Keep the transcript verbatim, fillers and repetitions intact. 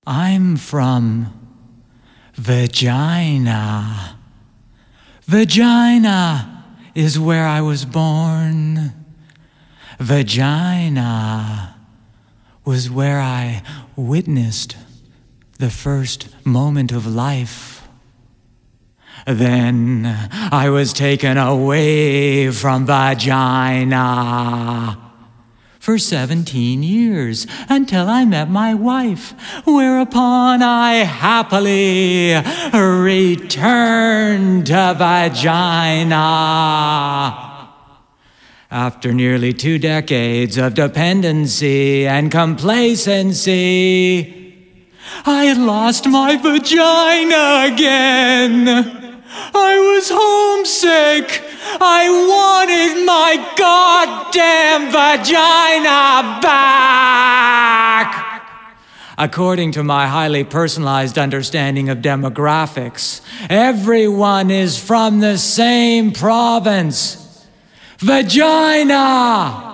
I'm from Vagina. Vagina is where I was born. Vagina was where I witnessed the first moment of life. Then I was taken away from Vagina for seventeen years until I met my wife, whereupon I happily returned to Vagina. After nearly two decades of dependency and complacency, I had lost my vagina again. I was homesick. I wanted my goddamn vagina back. According to my highly personalized understanding of demographics, everyone is from the same province. Vagina!